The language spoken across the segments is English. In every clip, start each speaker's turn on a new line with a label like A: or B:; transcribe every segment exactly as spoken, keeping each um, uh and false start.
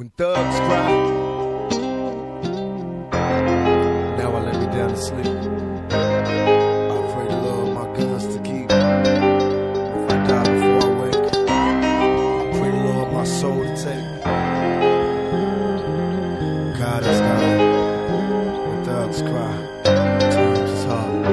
A: When thugs cry, now I lay me down to sleep. I pray the Lord my guns to keep. If I die before I wake, I pray the Lord my soul to take. God is God. When thugs cry, times is hard.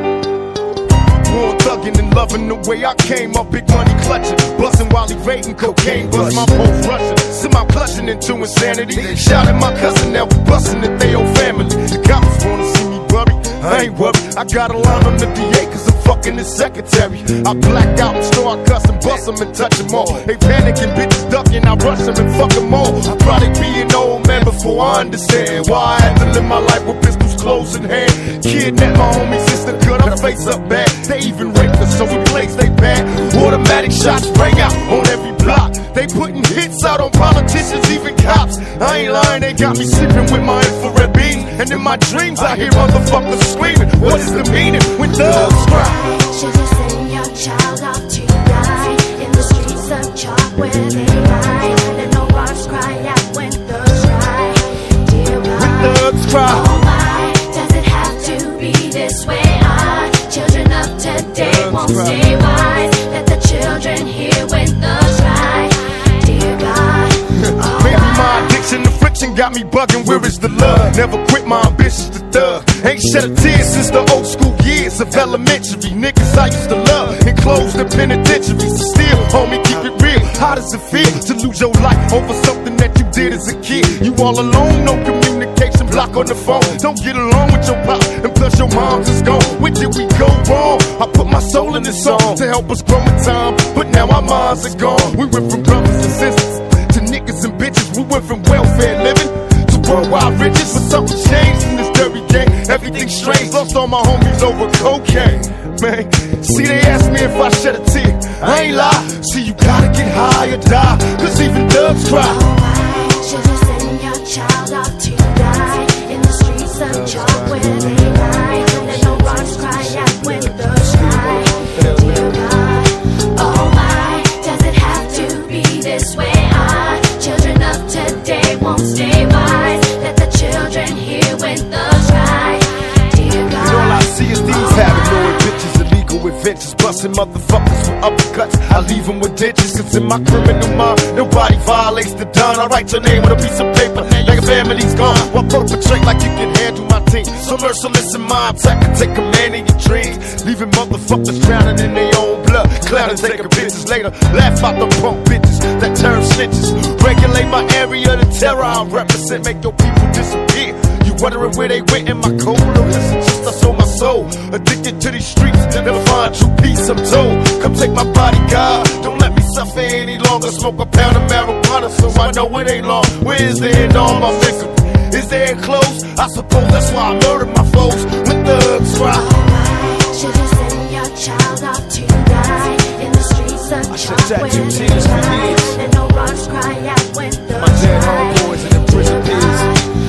A: Born thuggin' and loving the way I came up, big money clutching, bustin' while he raiding cocaine, bust my both rushing. Sim I'm clutching into insanity. Shouting my cousin, now we bustin' at they old family. The cops wanna see me buried, I ain't worried. I got a line on the D A cause I'm fucking his secretary. I black out and start cussing, bust them and touch them all. They panicking, bitches ducking, I rush them and fuck them all. I probably be an old man before I understand why I had to live my life with pistols close in hand. Kidnap my homie sister, cut her face up bad. They even raped her, so we blaze they bad. Automatic shots rang out on every block. They putting hits out on politicians, even cops. I ain't lying, they got me sleeping with my infrared beam. And in my dreams I hear motherfuckers screaming. What is the meaning when thugs cry?
B: Should you send your child off to die in the streets of chalk where they lie? Let no rocks cry out when thugs cry. Dear God,
A: when thugs cry.
B: Oh my, does it have to be this way? Our children of today thugs won't cry. Stay wise. Let the children hear when thugs cry. Dear God, oh
A: maybe my addiction to friction got me bugging. Where is the love? Never quit my ambitions to thug. Ain't shed a tear since the old school years of elementary. Niggas I used to love and close the penitentiaries. Still, homie, keep it real. How does it feel to lose your life over something that you did as a kid? You all alone, no communication, block on the phone. Don't get along with your pop, and plus your mom's is gone. Where did we go wrong? I put my soul in this song to help us grow in time, but now our minds are gone. We went from brothers and sisters to niggas and bitches. We went from welfare living to worldwide riches. But something changed in this dirty game. Everything strange, lost all my homies over cocaine. Man, see they asked me if I shed a tear. I ain't lie, see you gotta get high or die, cause even thugs cry.
B: oh my, should you send your child off to die in the streets of chalk where they lie? Let no rocks cry out when thugs cry. Dear God, oh my, does it have to be this way? Our children of today won't stay wise. Let the children hear when thugs cry. Dear God,
A: And all I see is these paranoid bitches, illegal adventures, busting motherfuckers with uppercuts. I leave them with ditches, cause in my criminal mind, nobody violates the dawn. I write your name on a piece of paper, like a family's gone. While perpetrate like you can handle my team. So merciless in my attack can take command in your dreams, leaving motherfuckers drowning in their own blood. Clowning, taking bitches later, laugh out the punk bitches that turn snitches. Regulate my area, the terror I represent, make your people disappear. You wondering where they went in my cold? Or is it just I sold my soul? Addicted to these streets, never find true peace, I'm told. Come take my body, God, don't let me suffer any longer. Smoke a pound of marijuana so I know it ain't long. Where is the end on my misery? Is there close? I suppose that's why I murdered my foes. When thugs cry,
B: oh my, should you send your child off to die in the streets of chalk where they lie? Let no rocks cry out when thugs
A: dead
B: cry.
A: homeboys in the prison pews.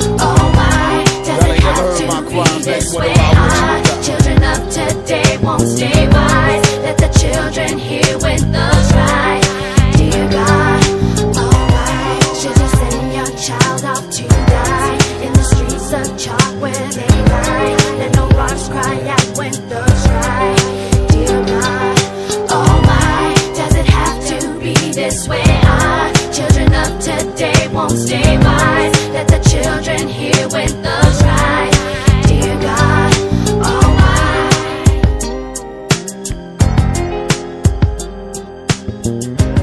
B: Oh my, does it have to be this way? Our children of today won't stay wise. Let the children hear when thugs cry. Dear God, oh my, should you send your child off to die in the streets of chalk where they lie? Let no rocks cry out when thugs cry. Dear God, oh my, does it have to be this way? Our children of today won't stay wise. Let the children hear when thugs cry. Dear God, oh my.